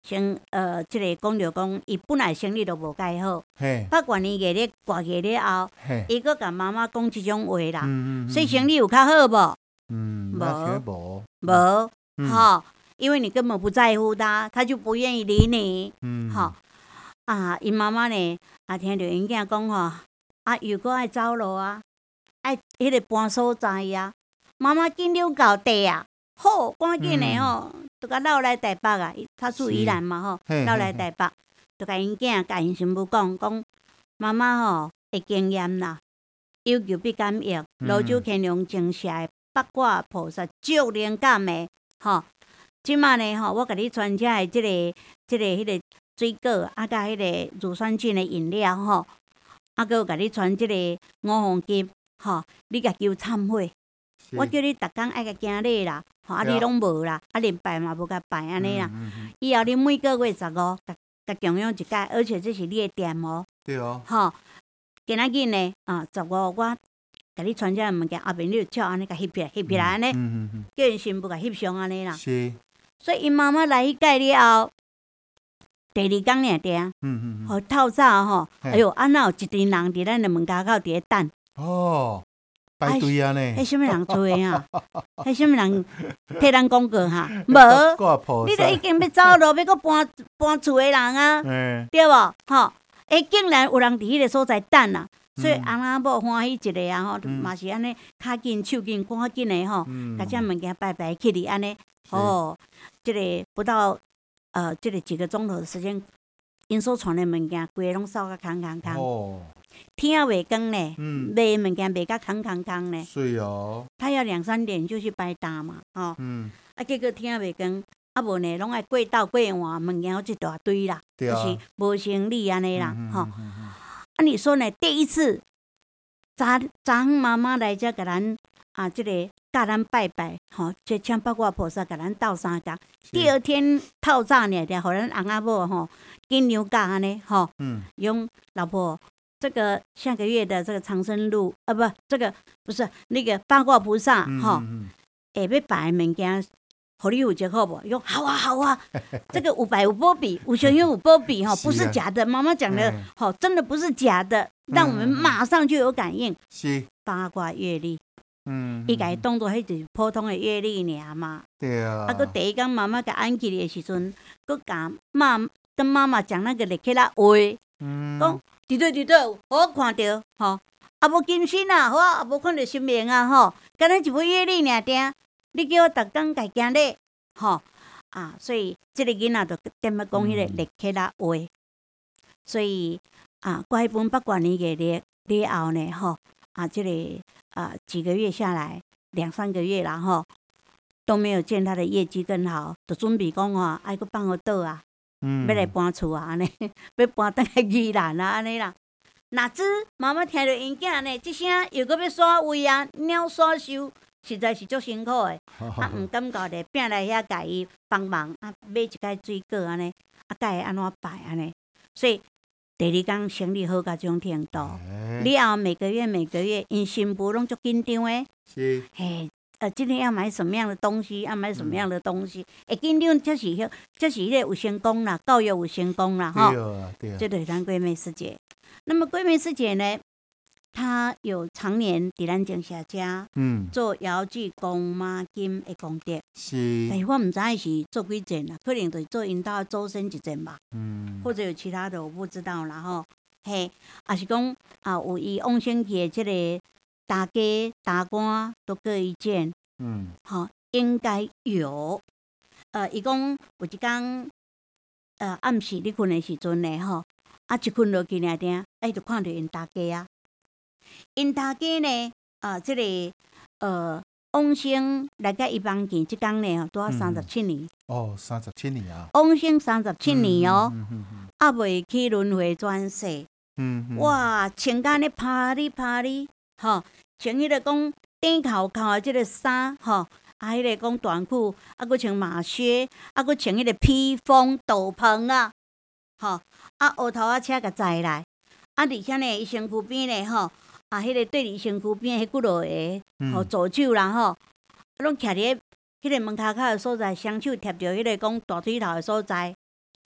先呃，即、這個講着講，伊本來生理都無介好，八月年月咧掛月了後，伊閣甲媽媽講即種話啦，嗯嗯、所以生理有較好無？ 嗯， 無，無，吼，因為你根本不在乎他，他就不願意理你，嗯，吼，啊，因媽媽呢，啊，聽着因囝講吼，啊，如果愛走路啊，愛迄個搬所在啊，媽媽緊張到地啊。好，趕緊的吼，就甲繞來台北啊！他住宜蘭嘛吼，繞來台北，就甲因囝、甲因媳婦講講，媽媽吼會經驗啦，有求必感應，老酒乾隆正社的八卦菩薩足靈感的吼。即馬呢吼，我甲你傳遮的即個、即個、迄個水果，啊，甲迄個乳酸菌的飲料吼，啊，閣有甲你傳即個五黃金吼，你甲求懺悔。我叫你逐工愛甲行禮啦，吼啊你攏無啦，啊連拜嘛無甲拜安尼啦。以後你每個月十五，甲甲供養一擺，而且這是你的店哦。 對哦。 吼，今仔日呢，啊十五我甲你傳遮物件，後面你就照安尼甲翕起來，翕起來安尼，叫因新婦甲翕上安尼啦。 是。 所以因媽媽來迄屆了後，第二工爾定，嗯嗯，吼透早吼，哎喲，啊哪有一群人佇咱的門口口佇咧等。哦。 排隊啊呢？ 迄什麼人做的啊？迄什麼人替咱廣告哈？無，你著已經要走路，要閣搬搬厝的人啊，對無？吼，誒，竟然有人佇迄個所在等啊，所以翁仔某歡喜一個啊，吼，嘛是安尼，骹緊手緊，趕緊的吼，甲遮物件拜拜起哩安尼，哦，即個不到呃，即個幾個鐘頭的時間，因所傳的物件，規個攏掃甲空空空。天啊袂光呢，賣物件賣甲空空空呢。 是哦。他要兩三點就去擺檔嘛，吼。嗯。啊，結果天啊袂光，啊無呢，攏愛過道過換，物件有一大堆啦，就、啊、是無生理安尼啦，吼、嗯。嗯嗯、啊，你說呢？第一次，早早媽媽來遮甲咱啊，即、這個教咱拜拜，吼，即請八卦菩薩甲咱鬥三工。第二天透早呢，就互咱翁仔某吼，緊張教安尼，吼。嗯。用老婆。這個下個月的這個長生路啊，不，這個不是那個八卦菩薩哈，哎，要擺物件，互你有這好不？用好啊好啊，這個五百有保庇，五千元有保庇哈，不是假的。媽媽講的好，真的不是假的，讓我們馬上就有感應。是八卦月曆，嗯，伊家當作迄就是普通的月曆爾嘛。對啊。啊，擱第一天媽媽甲安起的時陣，擱甲媽跟媽媽講那個立起來話，講。對對對對，我看到吼，啊無金身啊，我啊無看到心靈啊吼，敢若一本月曆爾定，你叫我逐工家行咧，吼啊，所以即個囡仔就點樣講迄個立起來話，所以啊，過迄本八卦年嘅了了後呢，吼啊，即、這個啊幾個月下來，兩三個月啦吼，都沒有見他的業績更好，就準備講話愛擱放互倒啊。嗯、要來搬厝啊，安尼要搬倒來宜蘭啊，安尼啦。哪知媽媽聽到因囝呢，即聲又閣要刷位啊，鳥刷收，實在是足辛苦誒。啊，毋敢搞咧，拼來遐甲伊幫忙啊，買一蓋水果安尼，啊，甲伊安怎擺安尼。所以第二天生理好到種程度，了後每個月每個月，因新婦攏足緊張誒。是。嘿。呃，今天要買什麼樣的東西？要買什麼樣的東西？會緊張，這是迄，這是迄個有成功啦，教育有成功啦，哈。對啊，對啊。這就是咱龜妹師姐。那麼龜妹師姐呢，她有常年佇咱靜社家，嗯，做遙距公媽金的功德。是。但是我唔知道是做幾件啦，可能就是做引導周身一件吧。嗯。或者有其他的，我不知道啦，吼。嘿，也是講啊，有伊往生去的這個。大家大官都各一件，嗯，好，應該有。呃，伊講有一天，呃，暗時你困的時陣呢，吼，啊，一困落去呢，定，哎，就看到因大家啊，因大家呢，啊，這個，呃，往生來個一幫見，即天呢，都要三十七年。哦，三十七年啊！往生三十七年哦，啊，未去輪迴轉世。嗯，哇，穿甲呢，啪哩啪哩。吼，穿迄個講短扣扣的即個衫，吼，啊，迄個講短褲，啊，佫穿馬靴，啊，佫穿迄個披風斗篷啊，吼，啊，烏頭仔車甲載來，啊，而且呢，伊身軀邊呢，吼，啊，迄個對伊身軀邊迄幾落個，吼，左手啦，吼，啊，攏徛佇迄個門骹口的所在，雙手貼着迄個講大腿頭的所在，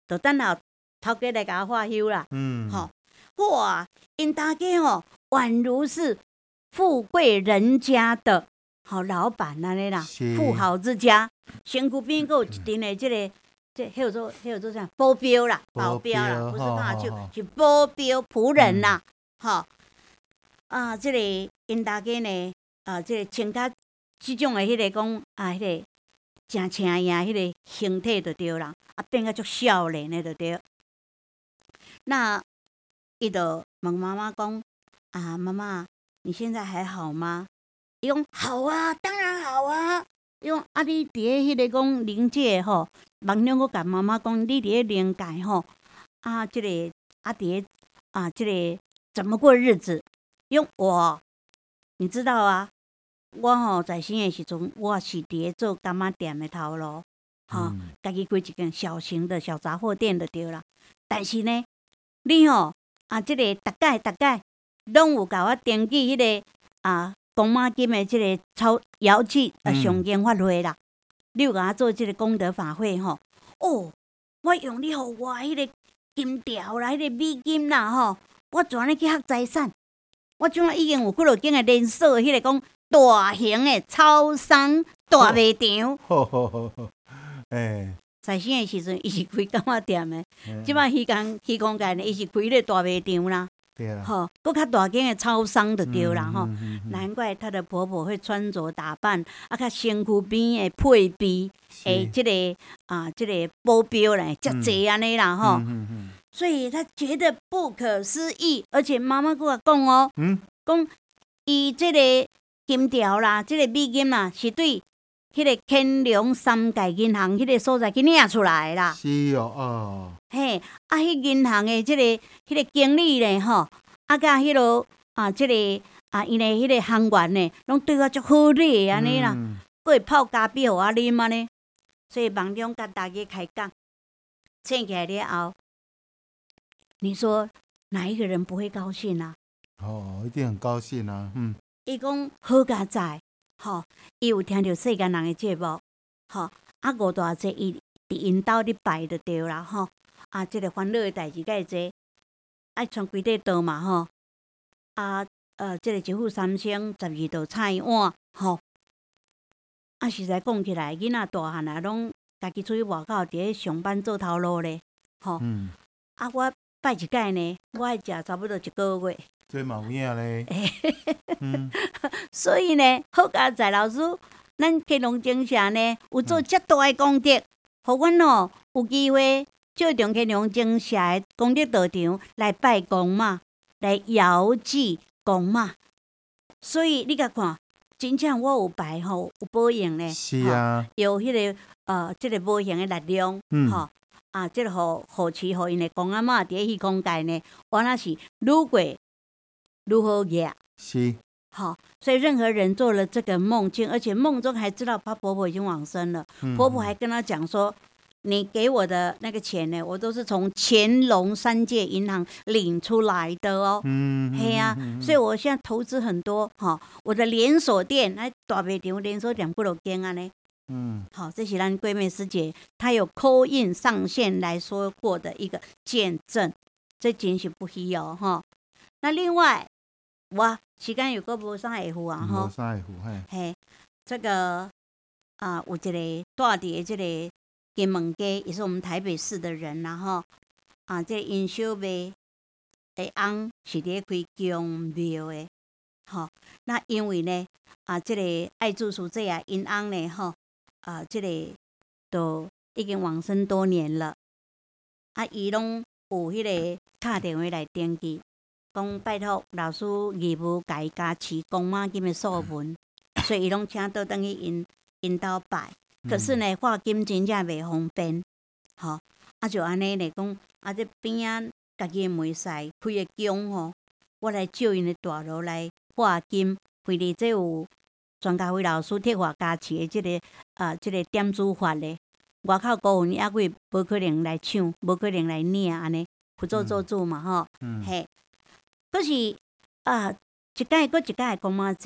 就等候头家来甲我化休啦。 嗯， 吼、哦，哇，因大家哦，宛如是富贵人家的好老板安尼啦，富豪之家。身躯边还有一阵的这个，这叫做叫做啥保镖啦，保镖啦，不是怕手，是保镖仆人啦，吼、嗯。啊，这个因大家呢，啊，这个穿甲即种的迄个讲啊，迄、那个真青呀，迄个形体就对啦，啊变个足少年的就对。那伊就问妈妈讲：啊，妈妈，你现在还好吗？伊讲好啊，当然好啊。伊讲啊，你伫咧迄个讲灵界吼，梦中我甲妈妈讲，你伫咧灵界吼，啊，这个啊伫咧啊，这个怎么过日子？用我，你知道啊？我吼在生的时阵，我是伫咧做柑仔店的头路，吼、嗯，家己开一间小型的小杂货店就对啦。但是呢，你吼啊，这个大概大概拢有甲我登记迄、那个啊。公妈金的这个超摇器啊，上经发会啦，你有甲我做这个功德法会吼？哦，我用你互我迄个金条啦，迄、那个美金啦吼，我全咧去学财产。我怎啊已经有几落间的连锁，迄个讲大型的超商大卖场。 好好好好，诶。 在生的时阵，伊是开柑仔店的，即摆虚空虚空界呢，伊是开咧大卖场啦。 对啦， 吼，搁较大间的超商就对啦，吼、 嗯嗯嗯。 难怪她的婆婆会穿着打扮，啊，较身躯边的配备，诶，这个啊，这个保镖嘞，遮济安尼啦，吼、嗯嗯嗯。所以她觉得不可思议，而且妈妈搁我讲哦，嗯，讲伊这个金条啦，这个美金啦，是对迄个乾隆三界银行迄个所在去领出来啦。 是哦，哦。 嘿，啊，迄银行的即、这个、迄个经理咧，吼，啊，甲迄落啊，即、这个啊，因诶迄个行员呢，拢对我足好咧，安尼啦，佫、嗯、会泡咖啡互我啉安尼。所以梦中甲大家开讲，醒起来了后，你说哪一个人不会高兴啊？ 哦，一定很高兴啊，嗯。 伊讲好佳哉，吼，伊有听着世间人的节目，吼，啊，五大节伊伫因兜咧拜就对啦，吼。啊，即、這個煩惱的代志介濟，愛穿幾塊道嘛吼。啊，呃，即、這個一夫三生，十二道菜碗吼。啊，實在講起來，囡仔大漢啊，攏家己出去外口，佇咧上班做頭路咧，吼。嗯。啊，我拜一擺呢，我愛食差不多一個月。 這嘛有影咧。嗯。 所以呢，好佳哉老師，咱乾隆精社呢，有做遮大嘅功德，互阮哦有機會。借重乾隆精社的功德道場來拜公嘛，來遙祭公嘛，所以你甲看，真正我有拜吼，有保佑呢。 是啊。 有迄、那個呃，即、這個保佑的力量，吼、嗯，啊，即、這個互護持互因的公阿嬤佇迄空間呢，我那是愈過愈好業。 是。 好，所以任何人做了這個夢境，而且夢中還知道她婆婆已經往生了，嗯、婆婆還跟她講說。你給我的那個錢呢，我都是從乾隆三界銀行領出來的哦。嗯，嘿啊，所以我現在投資很多哈，我的連鎖店，哎，大賣場連鎖店幾多間啊呢？嗯，好，這是咱桂妹師姐，她有 call in 上線來說過的一個見證，這真是不稀有哈。那另外，哇，時間有個無啥會付啊哈？無啥會付嘿。 嘿，這個啊，有一個大的這個。金門街也是我們台北市的人，然後啊，這因小妹的翁是咧開宮廟的，吼。那因為呢，啊，這個愛住書這啊，因翁呢，吼，啊，這個都已經往生多年了，啊，伊攏有迄個打電話來登記，講拜託老師義務家加持公媽金的數文，所以伊攏請倒轉去因因兜拜。可是呢，化金真正袂方便，吼、哦，啊就安尼嚟講，啊這邊啊家己袂使開個宮吼，我來借因的大樓來化金，為哩這有專家會老師鐵化加持的這個啊這個點子法咧，外口高人抑貴無可能來搶，無可能來領安尼，輔助做主嘛吼，嗯、嘿，可是啊一屆過一屆公媽節，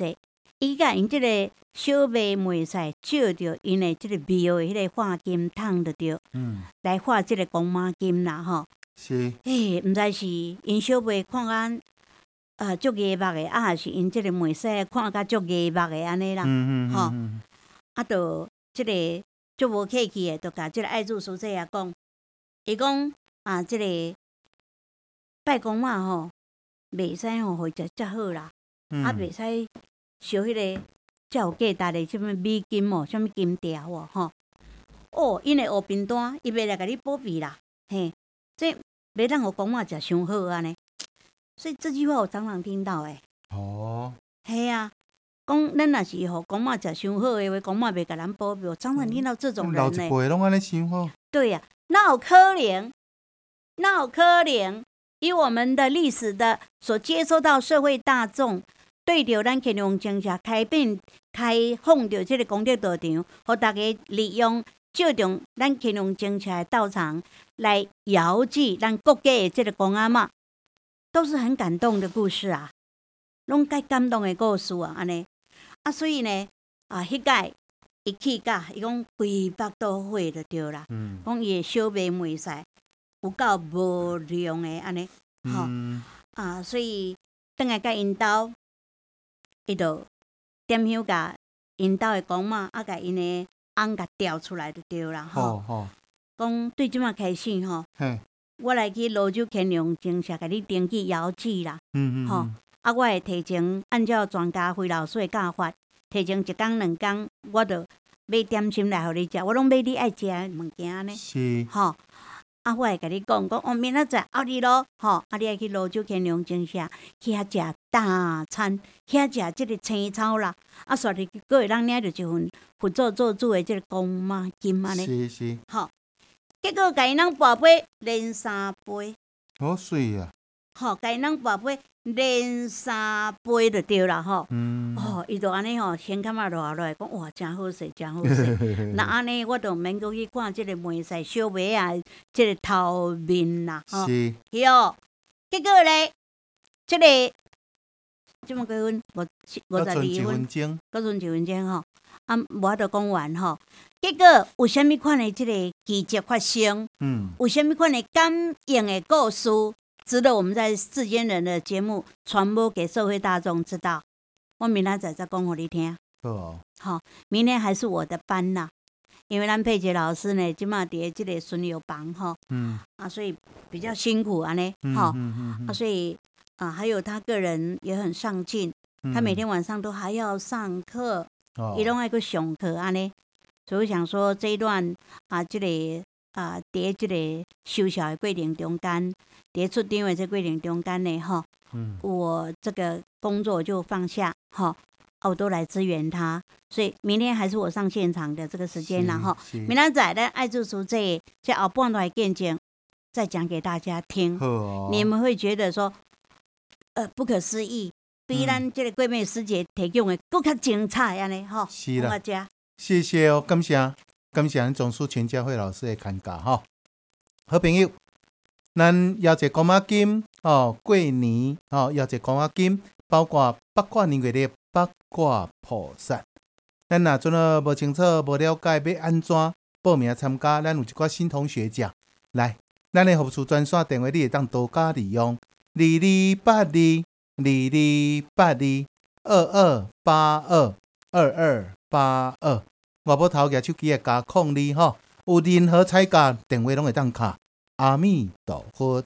伊甲因即个小妹妹婿借着因的即个庙的迄个化金桶着着，嗯，来化即个公妈金啦吼。 是。 诶，毋知是因小妹看甲呃足艺目的，啊，还是因即个妹婿看甲足艺目的安尼啦， 嗯嗯吼、 嗯。 啊，着即个足无客气的，着甲即个爱主师姐也讲，伊讲啊，即、这个拜公妈吼，袂使吼，互食遮好啦，嗯、啊，袂使烧迄个遮有价值的，什物美金哦，什物金条哦，吼。哦，因的黑名单，伊袂来甲你保庇啦，嘿，这袂当互公妈食伤好安尼。所以这句话我常常听到诶。 哦。 嘿啊，讲咱若是互公妈食伤好诶话，公妈袂甲咱保庇，我常常听到这种人呢。老一辈拢安尼想法。 对呀、啊，哪有可能？哪有可能？以我们的历史的所接受到社会大众对着咱乾隆政策开变开放着这个功德道场，互大家利用借重咱乾隆政策的道场来遥祭咱国家的这个公阿嬷，都是很感动的故事啊，拢介感动的故事啊，安尼啊，所以呢，啊，迄届伊去甲伊讲规北都会就对啦，嗯，讲伊的小妹妹婿有够无良的安尼，吼、嗯、啊，所以等下甲因兜，伊就点香甲因兜的公妈，啊，甲因的翁甲调出来就对啦，吼、哦，讲、哦、对即马开始吼，我来去罗州乾隆政社甲你登记遥祭啦，嗯嗯，吼、嗯，啊，我会提前按照专家费老师的教法，提前一工两工，我就买点心来互你食，我拢买你爱食的物件呢，是，吼。啊，我会甲你讲，讲哦，明仔载后日咯，吼，啊，你爱去罗州乾隆政社去遐食大餐，遐食即个青草啦，啊，煞哩佫会当领着一份佛祖做主的即个公妈金安尼， 是是， 吼，结果甲因人跋杯连三杯， 好水啊！ 吼，甲因人跋杯连三杯就对啦，吼，嗯，哦，伊就安尼吼，先感觉落落来，讲哇，真好势，真好势。那安尼，我就免阁去看即个妹婿小妹啊，即个头面啦，吼，是，哟，结果咧，即个即么几分？五五十二分，搁剩一分钟吼，啊，无得讲完吼。结果有啥物款的即个奇迹发生？嗯，有啥物款的感应的故事？值得我们在世间人的节目传播给社会大众知道。我明仔载再讲给你听。哦，好，明天还是我的班啦，因为咱佩杰老师呢，今嘛伫这个巡游房哈，嗯，啊，所以比较辛苦啊呢，哈、嗯嗯嗯嗯，啊，所以啊，还有他个人也很上进，嗯、他每天晚上都还要上课，伊拢爱去上课安尼，所以我想说这一段啊，这个。啊，伫即个修小的过程中间，伫出场的这过程中间呢，哈，嗯，我这个工作就放下，哈，我都来支援他，所以明天还是我上现场的这个时间啦，哈，明仔载咱爱做书这这后半段的见证，再讲给大家听，哦、你们会觉得说，呃，不可思议，比咱这个桂妹师姐提供的更加精彩安尼，哈， 是啦，谢谢哦，感谢。感谢咱总书全家会老师的看教吼，好朋友，咱邀一公仔金哦，过年哦，邀一公仔金，包括八卦年月的八卦菩萨。咱若阵啊无清楚、无了解，要安怎报名参加？咱有一寡新同学讲，来，咱的服务专线电话你会当多加利用，二二八二二二八二二二八二二二八二。外埔头举手机的加控你吼，有任何彩价电话拢会当卡。阿弥陀佛。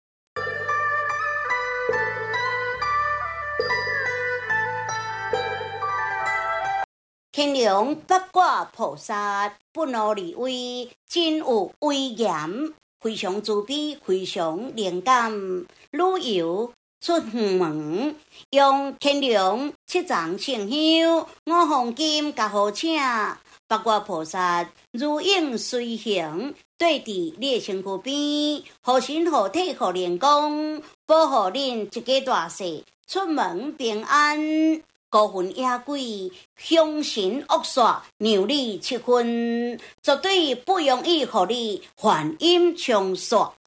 乾隆八卦菩萨不劳而为，真有威严，非常慈悲，非常灵感。旅游出远门，用乾隆七丈圣香，五黄金甲好请。八卦菩萨如影随形，对伫你的身躯边，护身护体护灵光，保护恁一家大细，出门平安。孤魂野鬼，凶神恶煞，让你七分，绝对不容易互你幻音冲煞。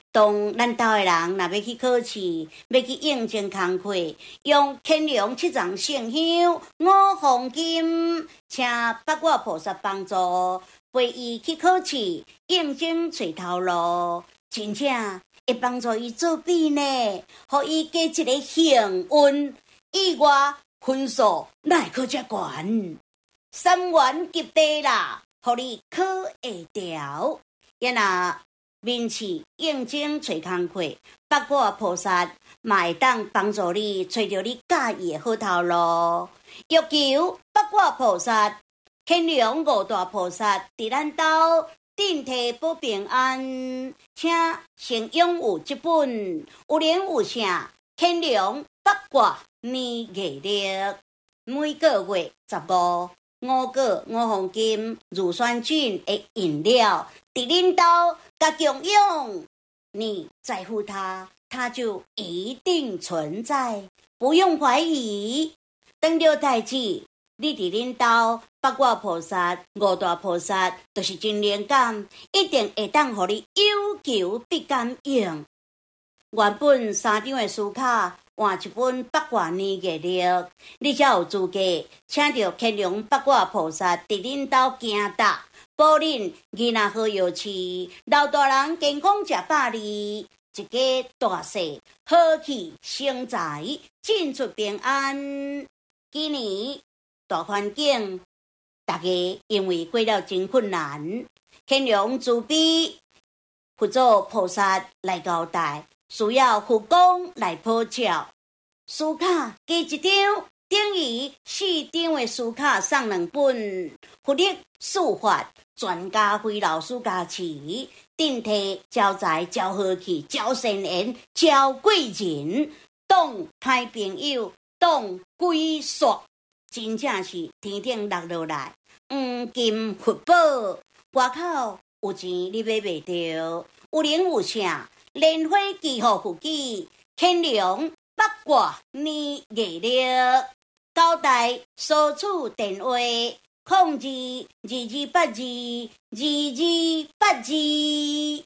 当咱岛的人若要去考试，要去应征工课，用乾隆七丈圣香、五黄金，请八卦菩萨帮助，陪伊去考试，应征找头路，真正会帮助伊作弊呢，互伊加一个幸运。以外，分数哪会考遮悬？三元及第啦，互你考会着。也若面试应征找工课，八卦菩萨嘛会当帮助你找到你喜意的好头路。欲求八卦菩萨、乾隆五大菩萨伫咱兜顶替保平安，请先拥有这本有灵有声乾隆八卦年月历，每个月十五。五个五黄金乳酸菌的饮料，伫恁兜甲共用，你在乎它，它就一定存在，不用怀疑。等到代志，你伫恁兜八卦菩萨、五大菩萨，就是真灵感，一定会当互你有求必感应。原本三张的书卡。换一本八卦年月历，你才有资格请到乾隆八卦菩萨伫恁兜行达，保恁囡仔好有气，老大人健康食百里，一家大细好气生财，进出平安。今年大环境，大家因为过了真困难，乾隆慈悲，佛祖菩萨来交代。需要护工来普照，书卡加一张，等于四张的书卡送两本。佛力术法全家辉老师加持，顶替招财、招和气、招善缘、招贵人，当歹朋友，当鬼煞，真正是天顶落落来，黄金福宝，外口有钱你买袂着，有灵有声。莲花祈福福记，乾隆八卦年月历，交代索取电话：控制二二八二二二八二。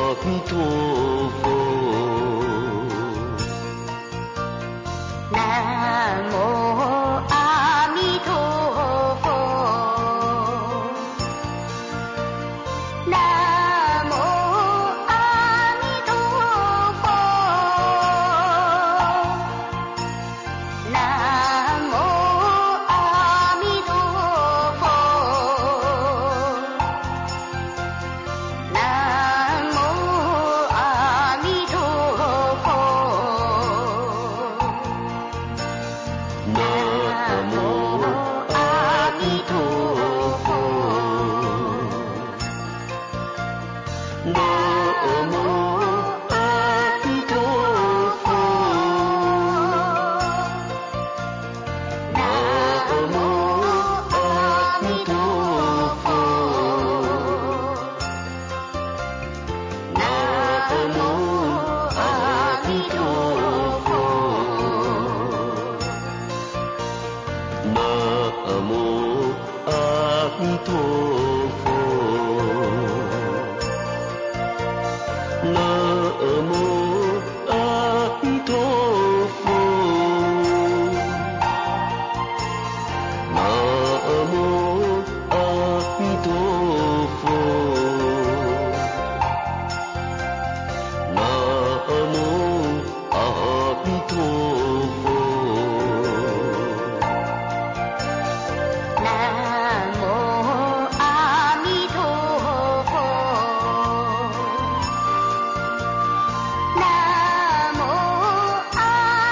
南